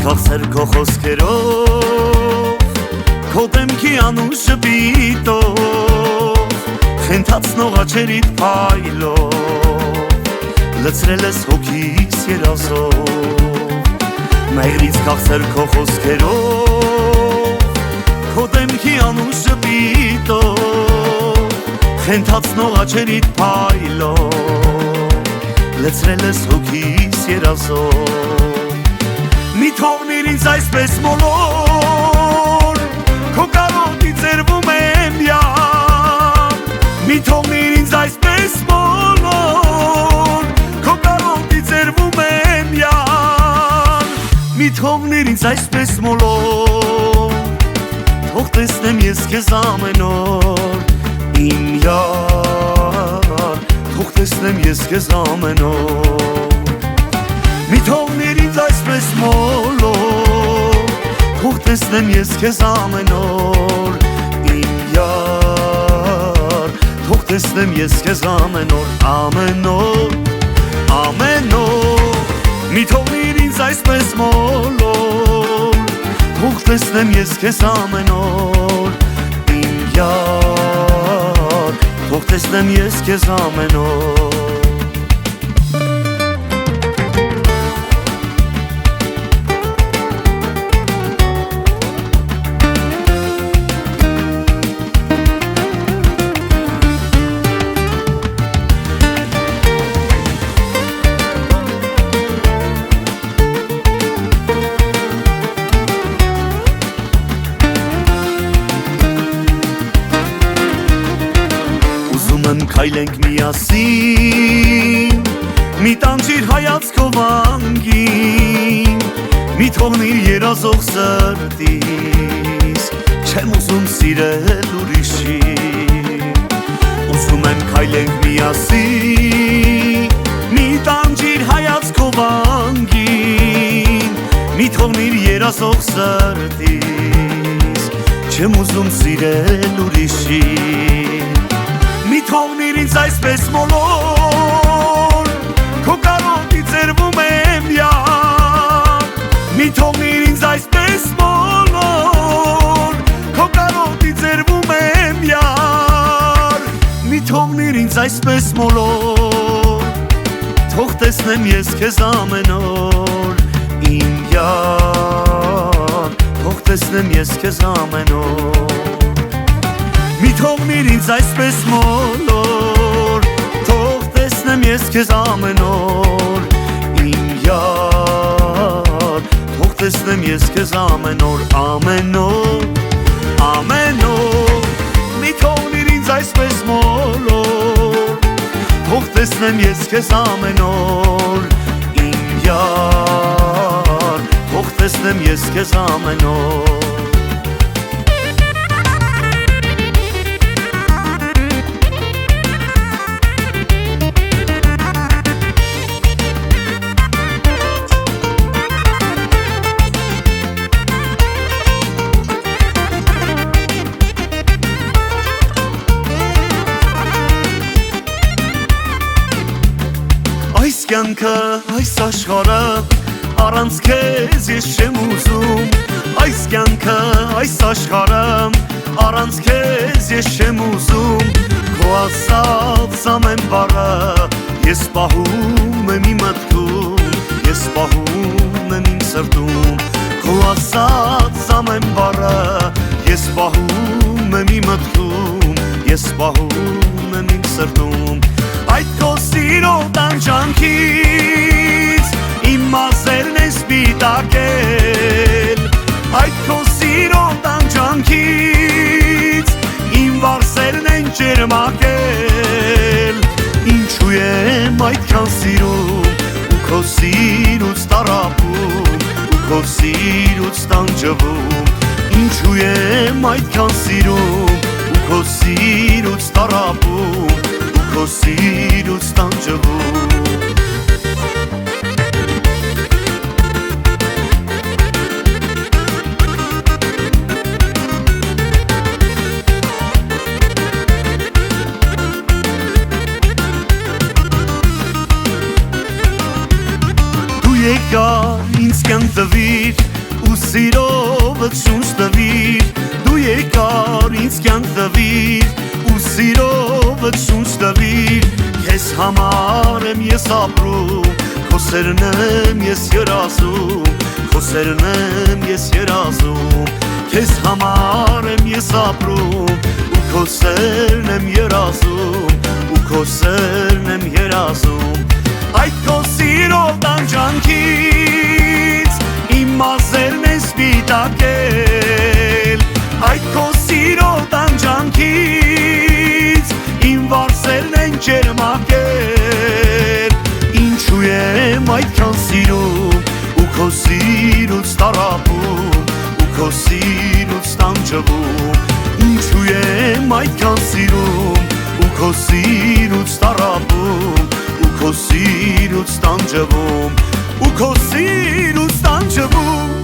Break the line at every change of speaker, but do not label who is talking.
քաղցր քո խոսքերով, քո դեմքի անուշ շպիտով, խենթացնող աչերիդ փայլով, լցրել ես հոգիս երազով, մեղրից քաղցր քո խոսքերով, քո դեմքի անուշ շպիտով, խենթացնող աչերիդ փայլով, լցրել ես հոգիս երազով, մի թողնիր ինձ այսպես մոլոր, քո կարոտի ձերվում եմ յան, մի թողնիր ինձ այսպես մոլոր, քո կարոտի ձերվում եմ յան, մի թողնիր ինձ այսպես մոլոր, թող տեսնեմ ես քեզ ամեն օր, իմ յար, թող տեսնեմ ես քեզ ամեն օր, մի թողնիր ինձ այսպես մոլոր, թող տեսնեմ ես քեզ ամեն օր, իմ յար, թող տեսնեմ ես քեզ ամեն օր, ամեն օր, ամեն օր, մի թողնիր ինձ այսպես մոլոր, թող տեսնեմ ես քեզ ամեն օր, իմ յար, թող տեսնեմ ես քեզ ամեն օր. Քայլենք միասին, մի տանջիր հայացքով անգին, մի թողնիր երազող սրտիս, չեմ ուզում սիրել ուրիշին, ուզում եմ քայլենք միասին, մի տանջիր հայացքով անգին, մի թողնիր երազող սրտիս, չեմ ուզում սիրել ուրիշին, մի թողնիր ինձ այսպես մոլոր, քո կարոտի ձերվում եմ յան, մի թողնիր ինձ այսպես մոլոր, քո կարոտի ձերվում եմ յան, մի թողնիր ինձ այսպես մոլոր, թող տեսնեմ ես քեզ ամեն օր, իմ յան, թող տեսնեմ ես քեզ ամեն օր, մի թողնիր ինձ այսպես մոլոր, թող տեսնեմ ես քեզ ամեն օր, իմ յար, թող տեսնեմ ես քեզ ամեն օր, ամեն օր, ամեն օր, մի թողնիր ինձ այսպես մոլոր, թող տեսնեմ ես քեզ ամեն օր, իմ յար, թող տեսնեմ ես քեզ ամեն օր. Այս կյանքը, այս աշխարհը, առանց քեզ ես չեմ ուզում, այս կյանքը, այս աշխարհը, առանց քեզ ես չեմ ուզում, քո ասած ամեն բառը, ես պահում եմ իմ մտքում, ես պահում եմ իմ սրտում, քո ասած ամեն բառը, ես պահում եմ իմ մտքում, ես պահում եմ իմ սրտում, այդ քո սիրո տանջանքից իմ մազերն են սպիտակել, այդ քո սիրո տանջանքից իմ վարսերն են ջերմակել, ինչու եմ այդքան սիրում ու քո սիրուց տառապում ու քո սիրուց տանջվում, ինչու եմ այդքան սիրում ու քո սիրուց տառապում քո սիրուց տանջվում. Դու եկար ինձ կյանք տվիր, սիրովդ շունչ տվիր Դու եկար ինձ կյանք տվիր Ու սիրովդ շունչ տվիր Քեզ համար եմ ես ապրում Քո սերն եմ ես երազում Քո սերն եմ ես երազում Քեզ համար եմ ես ապրում Ու քո սերն եմ երազում Ու քո սերն եմ երազում Այդ քո սիրով տանջանքից Իմ մազերն են սպիտակել Այդ քո սիրով տանջանքից Իմ վարսերն են ջերմակել Ինչու եմ այդքան սիրում Ու քո սիրուց տարապում Ու քո սիրուց տանջվում Ինչու եմ այդքան սիրում Ու քո սիրուց տարապում Ու քո սիրուց տանջվում Ու քո սիրուց տանջվում